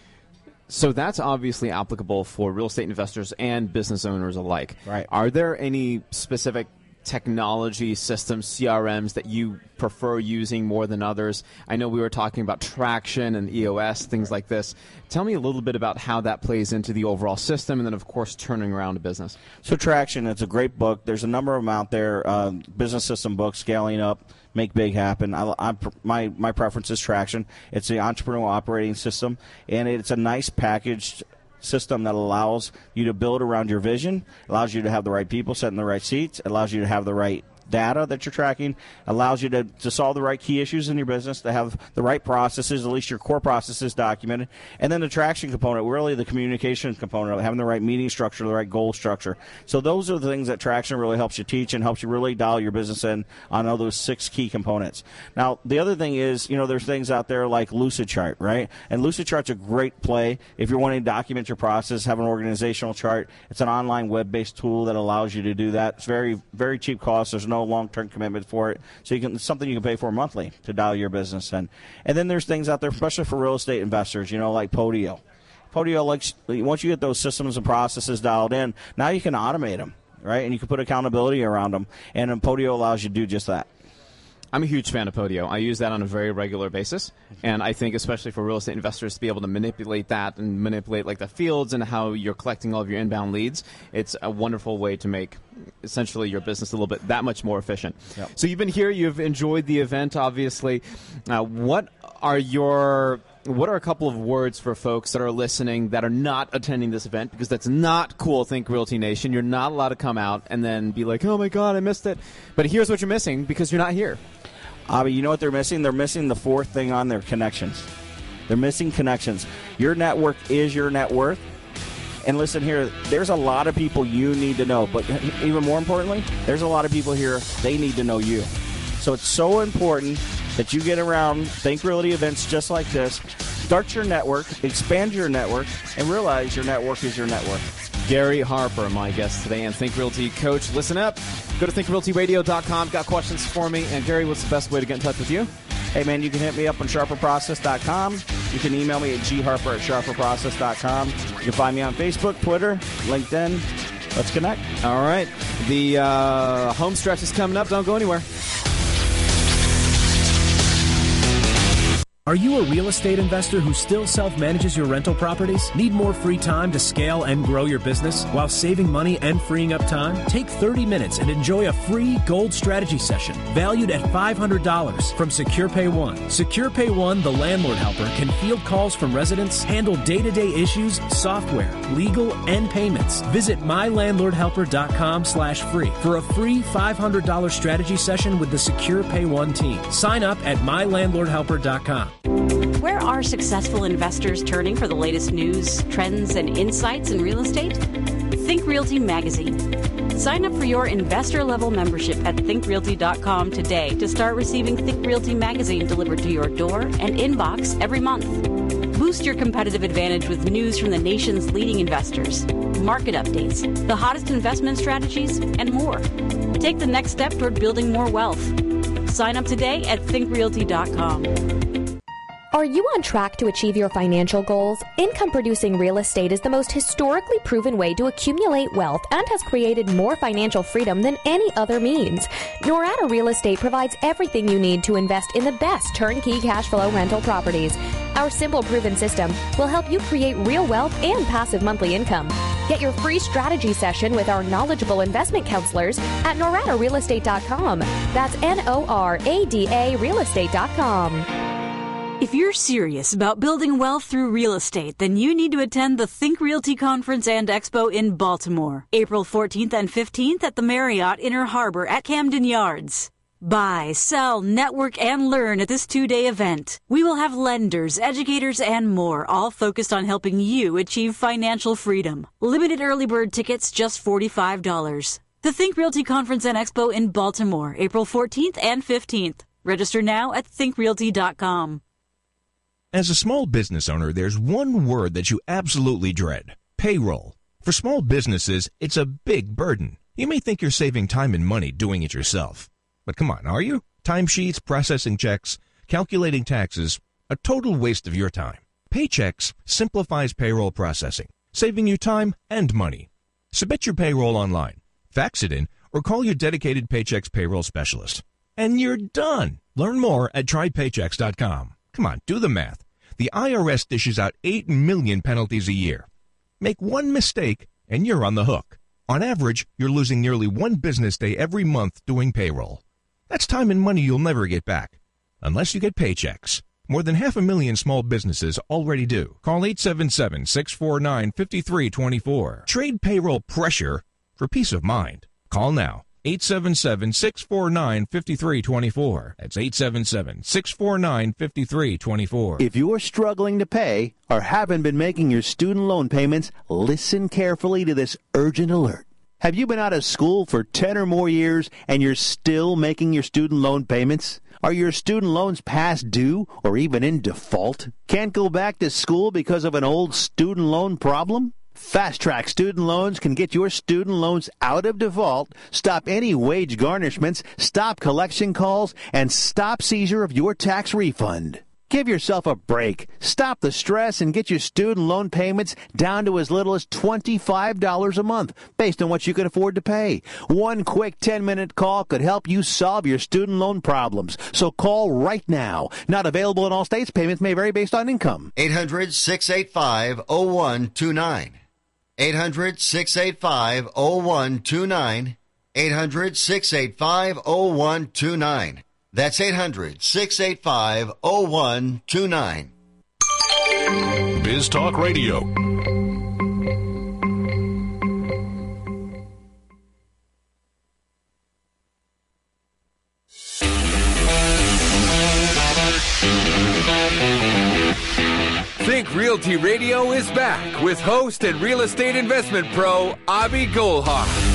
So that's obviously applicable for real estate investors and business owners alike. Right. Are there any specific technology systems, C R Ms, that you prefer using more than others? I know we were talking about Traction and E O S, things like this. Tell me a little bit about how that plays into the overall system and then, of course, turning around a business. So Traction, it's a great book. There's a number of them out there, uh, business system books, Scaling Up, Make Big Happen. I, I, my, my preference is Traction. It's the entrepreneurial operating system, and it's a nice packaged system that allows you to build around your vision, allows you to have the right people set in the right seats, allows you to have the right data that you're tracking, allows you to, to solve the right key issues in your business, to have the right processes, at least your core processes documented, and then the traction component, really the communication component of having the right meeting structure, the right goal structure. So those are the things that Traction really helps you teach and helps you really dial your business in on all those six key components. Now, the other thing is, you know, there's things out there like Lucidchart, right? And Lucidchart's a great play if you're wanting to document your process, have an organizational chart. It's an online web-based tool that allows you to do that. It's very, very cheap cost. There's no long-term commitment for it, so you can it's something you can pay for monthly to dial your business in. And then there's things out there, especially for real estate investors, you know, like Podio. Podio, like once you get those systems and processes dialed in, now you can automate them, right? And you can put accountability around them, and then Podio allows you to do just that. I'm a huge fan of Podio. I use that on a very regular basis, and I think especially for real estate investors to be able to manipulate that and manipulate like the fields and how you're collecting all of your inbound leads, it's a wonderful way to make essentially your business a little bit that much more efficient. Yep. So you've been here, you've enjoyed the event, obviously. Uh, what are your What are a couple of words for folks that are listening that are not attending this event? Because that's not cool, Think Realty Nation. You're not allowed to come out and then be like, oh, my God, I missed it. But here's what you're missing because you're not here. Uh, but you know what they're missing? They're missing the fourth thing on their connections. They're missing connections. Your network is your net worth. And listen here, there's a lot of people you need to know. But even more importantly, there's a lot of people here, they need to know you. So it's so important that you get around Think Realty events just like this, start your network, expand your network, and realize your network is your net worth. Gary Harper, my guest today, and Think Realty coach. Listen up. Go to think realty radio dot com. Got questions for me? And Gary, what's the best way to get in touch with you? Hey, man, you can hit me up on sharper process dot com. You can email me at g harper at sharper process dot com. You can find me on Facebook, Twitter, LinkedIn. Let's connect. All right. The uh, home stretch is coming up. Don't go anywhere. Are you a real estate investor who still self-manages your rental properties? Need more free time to scale and grow your business while saving money and freeing up time? Take thirty minutes and enjoy a free gold strategy session valued at five hundred dollars from SecurePay One. SecurePay One, the landlord helper, can field calls from residents, handle day-to-day issues, software, legal, and payments. Visit mylandlordhelper.com slash free for a free five hundred dollars strategy session with the SecurePay One team. Sign up at mylandlordhelper dot com. Where are successful investors turning for the latest news, trends, and insights in real estate? Think Realty Magazine. Sign up for your investor-level membership at think realty dot com today to start receiving Think Realty Magazine delivered to your door and inbox every month. Boost your competitive advantage with news from the nation's leading investors, market updates, the hottest investment strategies, and more. Take the next step toward building more wealth. Sign up today at think realty dot com. Are you on track to achieve your financial goals? Income-producing real estate is the most historically proven way to accumulate wealth and has created more financial freedom than any other means. Norada Real Estate provides everything you need to invest in the best turnkey cash flow rental properties. Our simple, proven system will help you create real wealth and passive monthly income. Get your free strategy session with our knowledgeable investment counselors at norada real estate dot com. That's N O R A D A real estate dot com. If you're serious about building wealth through real estate, then you need to attend the Think Realty Conference and Expo in Baltimore, April fourteenth and fifteenth at the Marriott Inner Harbor at Camden Yards. Buy, sell, network, and learn at this two-day event. We will have lenders, educators, and more, all focused on helping you achieve financial freedom. Limited early bird tickets, just forty-five dollars. The Think Realty Conference and Expo in Baltimore, April fourteenth and fifteenth. Register now at think realty dot com. As a small business owner, there's one word that you absolutely dread: payroll. For small businesses, it's a big burden. You may think you're saving time and money doing it yourself. But come on, are you? Timesheets, processing checks, calculating taxes, a total waste of your time. Paychex simplifies payroll processing, saving you time and money. Submit your payroll online, fax it in, or call your dedicated Paychex payroll specialist. And you're done. Learn more at try paychex dot com. Come on, do the math. The I R S dishes out eight million penalties a year. Make one mistake, and you're on the hook. On average, you're losing nearly one business day every month doing payroll. That's time and money you'll never get back, unless you get Paychex. More than half a million small businesses already do. Call eight seven seven, six four nine, five three two four. Trade payroll pressure for peace of mind. Call now. eight seven seven, six four nine, five three two four. That's eight seven seven, six four nine, five three two four. If you're struggling to pay or haven't been making your student loan payments, listen carefully to this urgent alert. Have you been out of school for ten or more years and you're still making your student loan payments? Are your student loans past due or even in default? Can't go back to school because of an old student loan problem? Fast Track Student Loans can get your student loans out of default, stop any wage garnishments, stop collection calls, and stop seizure of your tax refund. Give yourself a break. Stop the stress and get your student loan payments down to as little as twenty-five dollars a month, based on what you can afford to pay. One quick ten-minute call could help you solve your student loan problems. So call right now. Not available in all states. Payments may vary based on income. eight hundred, six eight five, zero one two nine. eight hundred, six eight five, zero one two nine. eight hundred, six eight five, zero one two nine. That's eight hundred, six eight five, zero one two nine. Biz Talk Radio. Think Realty Radio is back with host and real estate investment pro, Avi Goldhar.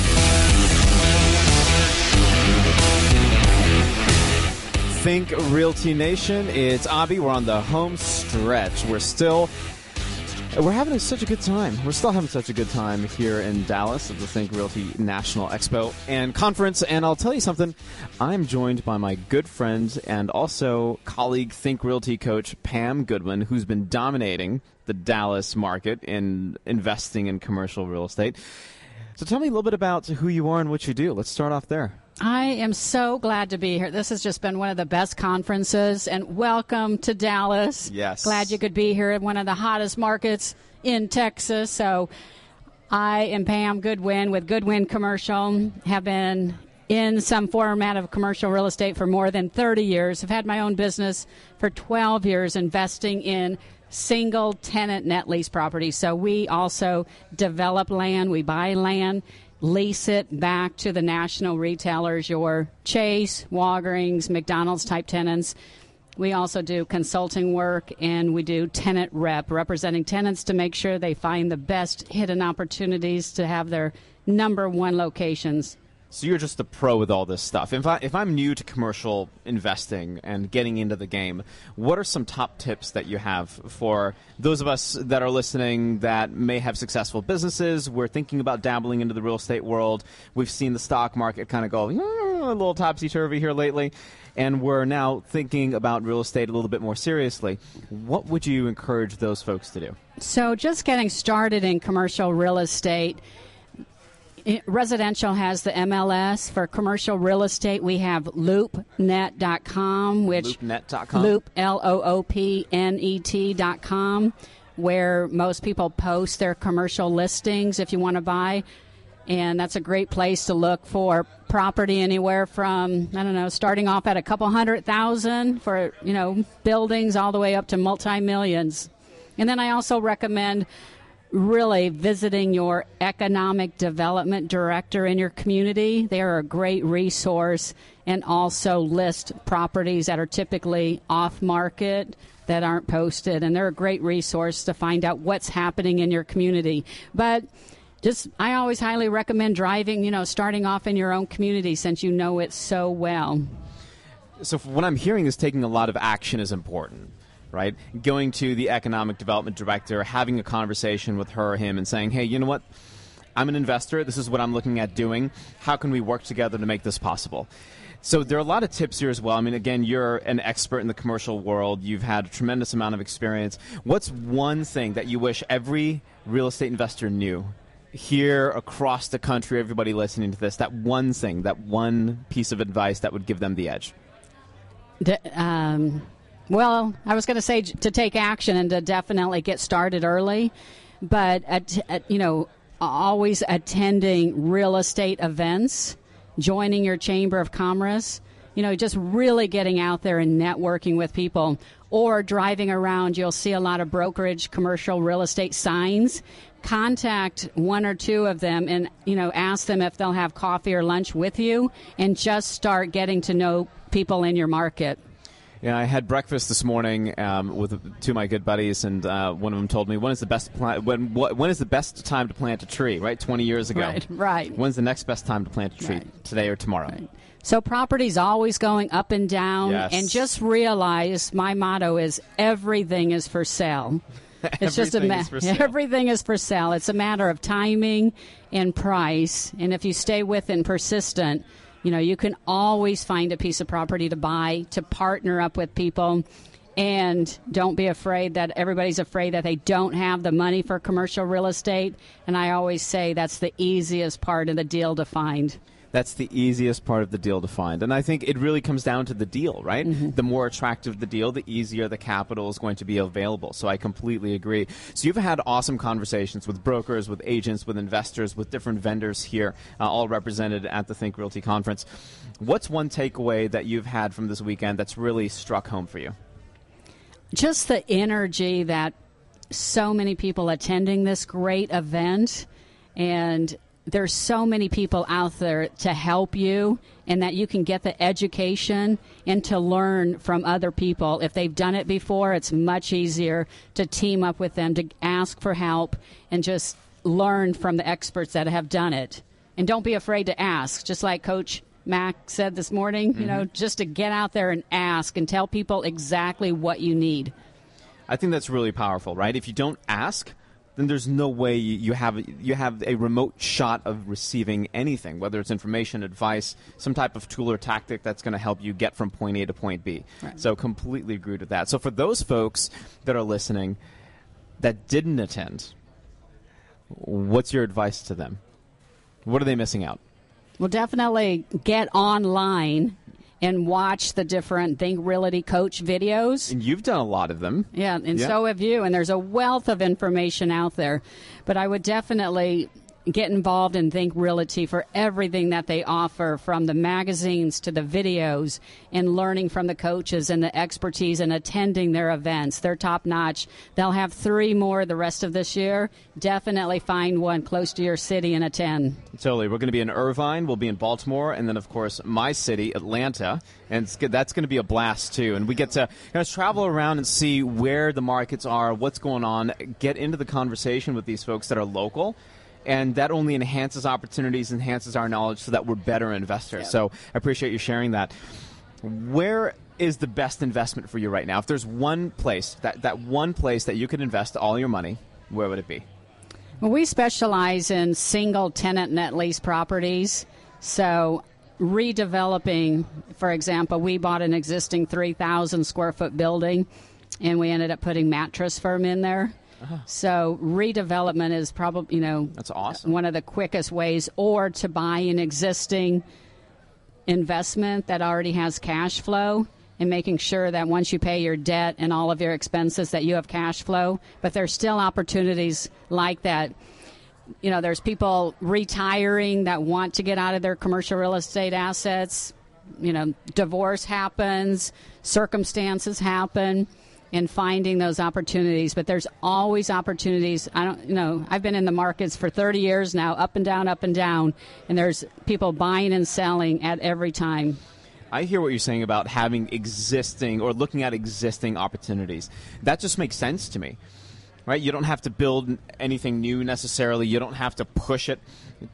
Think Realty Nation, it's Avi. We're on the home stretch. We're still, we're having such a good time. We're still having such a good time here in Dallas at the Think Realty National Expo and Conference. And I'll tell you something, I'm joined by my good friend and also colleague Think Realty coach Pam Goodwin, who's been dominating the Dallas market in investing in commercial real estate. So tell me a little bit about who you are and what you do. Let's start off there. I am so glad to be here. This has just been one of the best conferences, and welcome to Dallas. Yes. Glad you could be here at one of the hottest markets in Texas. So I am Pam Goodwin with Goodwin Commercial, have been in some format of commercial real estate for more than thirty years. I've had my own business for twelve years investing in single tenant net lease properties. So we also develop land, we buy land, lease it back to the national retailers, your Chase, Walgreens, McDonald's type tenants. We also do consulting work, and we do tenant rep, representing tenants to make sure they find the best hidden opportunities to have their number one locations. So you're just a pro with all this stuff. If, I, if I'm new to commercial investing and getting into the game, what are some top tips that you have for those of us that are listening that may have successful businesses? We're thinking about dabbling into the real estate world. We've seen the stock market kind of go mm, a little topsy-turvy here lately, and we're now thinking about real estate a little bit more seriously. What would you encourage those folks to do? So just getting started in commercial real estate, residential has the M L S. For commercial real estate, we have loop net dot com, which loop net dot com? Loop, L O O P N E T dot com, where most people post their commercial listings if you want to buy. And that's a great place to look for property anywhere from, I don't know, starting off at a couple hundred thousand for, you know, buildings all the way up to multi-millions. And then I also recommend really visiting your economic development director in your community. They are a great resource, and also list properties that are typically off market that aren't posted, and they're a great resource to find out what's happening in your community. But just, I always highly recommend driving, you know, starting off in your own community since you know it so well. So what I'm hearing is taking a lot of action is important. Right? Going to the economic development director, having a conversation with her or him and saying, hey, you know what? I'm an investor. This is what I'm looking at doing. How can we work together to make this possible? So there are a lot of tips here as well. I mean, again, you're an expert in the commercial world. You've had a tremendous amount of experience. What's one thing that you wish every real estate investor knew here across the country, everybody listening to this, that one thing, that one piece of advice that would give them the edge? The, um... Well, I was going to say to take action and to definitely get started early, but, at, at, you know, always attending real estate events, joining your Chamber of Commerce, you know, just really getting out there and networking with people, or driving around. You'll see a lot of brokerage commercial real estate signs. Contact one or two of them and, you know, ask them if they'll have coffee or lunch with you, and just start getting to know people in your market. Yeah, I had breakfast this morning um, with two of my good buddies, and uh, one of them told me, "When is the best pla- when wh- when is the best time to plant a tree?" Right, twenty years ago. Right, right. When's the next best time to plant a tree? Right. Today or tomorrow? Right. So property's always going up and down, yes. and just realize my motto is everything is for sale. It's just a ma- is for sale. Everything is for sale. It's a matter of timing and price, and if you stay with and persistent, you know, you can always find a piece of property to buy, to partner up with people. And don't be afraid that everybody's afraid that they don't have the money for commercial real estate. And I always say that's the easiest part of the deal to find. That's the easiest part of the deal to find. And I think it really comes down to the deal, right? Mm-hmm. The more attractive the deal, the easier the capital is going to be available. So I completely agree. So you've had awesome conversations with brokers, with agents, with investors, with different vendors here, uh, all represented at the Think Realty Conference. What's one takeaway that you've had from this weekend that's really struck home for you? Just the energy that so many people attending this great event, and there's so many people out there to help you, and that you can get the education and to learn from other people. If they've done it before, it's much easier to team up with them, to ask for help, and just learn from the experts that have done it. And don't be afraid to ask, just like Coach Mac said this morning, mm-hmm. you know, just to get out there and ask and tell people exactly what you need. I think that's really powerful, right? If you don't ask, then there's no way you have you have a remote shot of receiving anything, whether it's information, advice, some type of tool or tactic that's going to help you get from point A to point B. Right. So completely agree with that. So for those folks that are listening that didn't attend, what's your advice to them? What are they missing out? Well, definitely get online and watch the different Think Realty Coach videos. And you've done a lot of them. Yeah, and Yeah. so have you. And there's a wealth of information out there. But I would definitely get involved in Think Realty for everything that they offer, from the magazines to the videos, and learning from the coaches and the expertise and attending their events. They're top notch. They'll have three more the rest of this year. Definitely find one close to your city and attend. Totally. We're going to be in Irvine. We'll be in Baltimore. And then, of course, my city, Atlanta. And it's good. That's going to be a blast, too. And we get to you know, travel around and see where the markets are, what's going on, get into the conversation with these folks that are local. And that only enhances opportunities, enhances our knowledge so that we're better investors. Yeah. So I appreciate you sharing that. Where is the best investment for you right now? If there's one place, that, that one place that you could invest all your money, where would it be? Well, we specialize in single tenant net lease properties. So redeveloping, for example, we bought an existing three thousand square foot building, and we ended up putting Mattress Firm in there. Uh-huh. So redevelopment is probably, you know, that's awesome. One of the quickest ways, or to buy an existing investment that already has cash flow, and making sure that once you pay your debt and all of your expenses that you have cash flow. But there's still opportunities like that. You know, there's people retiring that want to get out of their commercial real estate assets. You know, divorce happens, circumstances happen, and finding those opportunities. But there's always opportunities. I don't, you know, I've been in the markets for thirty years now, up and down, up and down, and there's people buying and selling at every time. I hear what you're saying about having existing or looking at existing opportunities. That just makes sense to me, right? You don't have to build anything new necessarily. You don't have to push it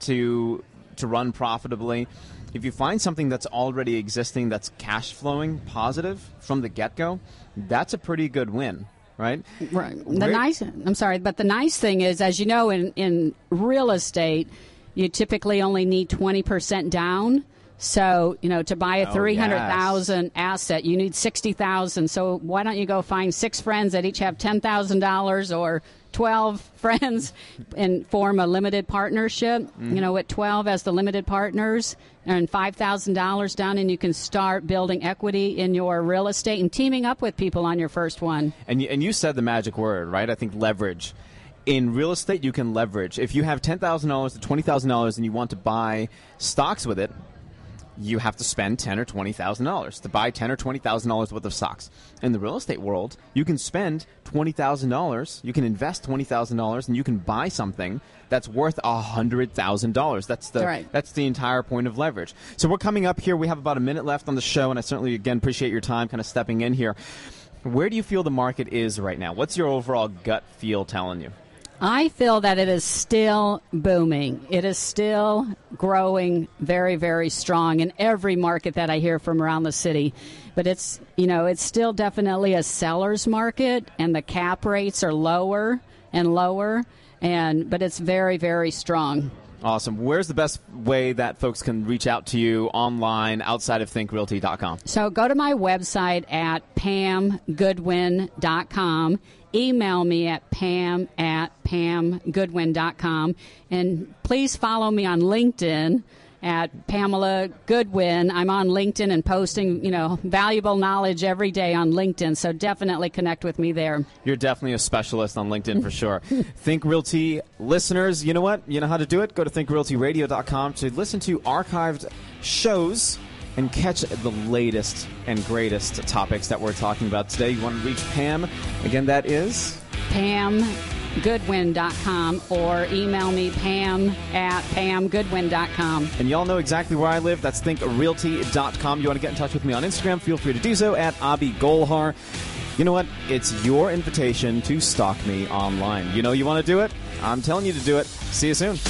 to to run profitably. If you find something that's already existing, that's cash flowing positive from the get-go, that's a pretty good win, right? Right. The Where- nice, I'm sorry, but the nice thing is, as you know, in, in real estate, you typically only need twenty percent down. So, you know, to buy a Oh, three hundred thousand dollars asset, you need sixty thousand dollars. So why don't you go find six friends that each have ten thousand dollars, or twelve friends and form a limited partnership, Mm-hmm. you know, with twelve as the limited partners and five thousand dollars down, and you can start building equity in your real estate and teaming up with people on your first one. And you, and you said the magic word, right? I think leverage. In real estate, you can leverage. If you have ten thousand dollars to twenty thousand dollars and you want to buy stocks with it, you have to spend ten thousand dollars or twenty thousand dollars to buy ten thousand dollars or twenty thousand dollars worth of stocks. In the real estate world, you can spend twenty thousand dollars, you can invest twenty thousand dollars, and you can buy something that's worth one hundred thousand dollars. That's the Right. that's the entire point of leverage. So we're coming up here. We have about a minute left on the show, and I certainly, again, appreciate your time kind of stepping in here. Where do you feel the market is right now? What's your overall gut feel telling you? I feel that it is still booming. It is still growing very, very strong in every market that I hear from around the city. But it's, you know, it's still definitely a seller's market, and the cap rates are lower and lower, and but it's very, very strong. Awesome. Where's the best way that folks can reach out to you online outside of think realty dot com? So go to my website at pam goodwin dot com. Email me at pam at pam goodwin dot com. And please follow me on LinkedIn at Pamela Goodwin. I'm on LinkedIn and posting, you know, valuable knowledge every day on LinkedIn. So definitely connect with me there. You're definitely a specialist on LinkedIn for sure. Think Realty listeners, you know what? You know how to do it? Go to think realty radio dot com to listen to archived shows and catch the latest and greatest topics that we're talking about today. You want to reach Pam? Again, that is pam goodwin dot com, or email me pam at pam goodwin dot com. And y'all know exactly where I live. That's think realty dot com. You want to get in touch with me on Instagram, feel free to do so at Abi Golhar. You know what? It's your invitation to stalk me online. You know you want to do it? I'm telling you to do it. See you soon.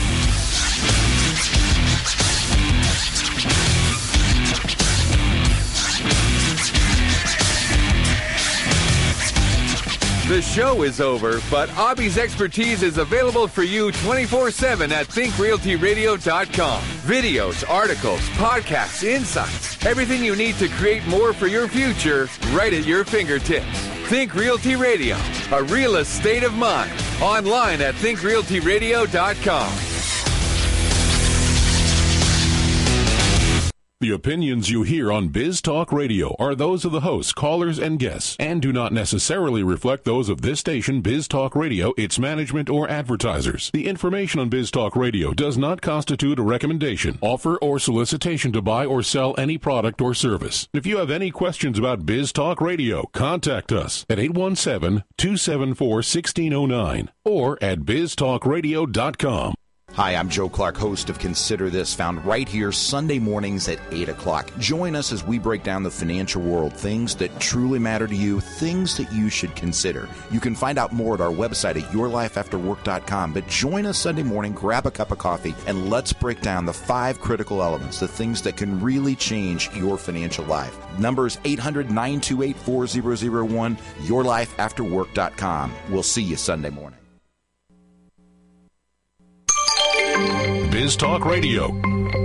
The show is over, but Abi's expertise is available for you twenty-four seven at think realty radio dot com. Videos, articles, podcasts, insights, everything you need to create more for your future right at your fingertips. Think Realty Radio, a real estate of mind. Online at think realty radio dot com. The opinions you hear on Biz Talk Radio are those of the hosts, callers, and guests, and do not necessarily reflect those of this station, Biz Talk Radio, its management, or advertisers. The information on Biz Talk Radio does not constitute a recommendation, offer, or solicitation to buy or sell any product or service. If you have any questions about Biz Talk Radio, contact us at eight one seven, two seven four, one six zero nine or at biz talk radio dot com. Hi, I'm Joe Clark, host of Consider This, found right here Sunday mornings at eight o'clock. Join us as we break down the financial world, things that truly matter to you, things that you should consider. You can find out more at our website at your life after work dot com, but join us Sunday morning, grab a cup of coffee, and let's break down the five critical elements, the things that can really change your financial life. Numbers eight hundred, nine two eight, four zero zero one, your life after work dot com. We'll see you Sunday morning. Biz Talk Radio.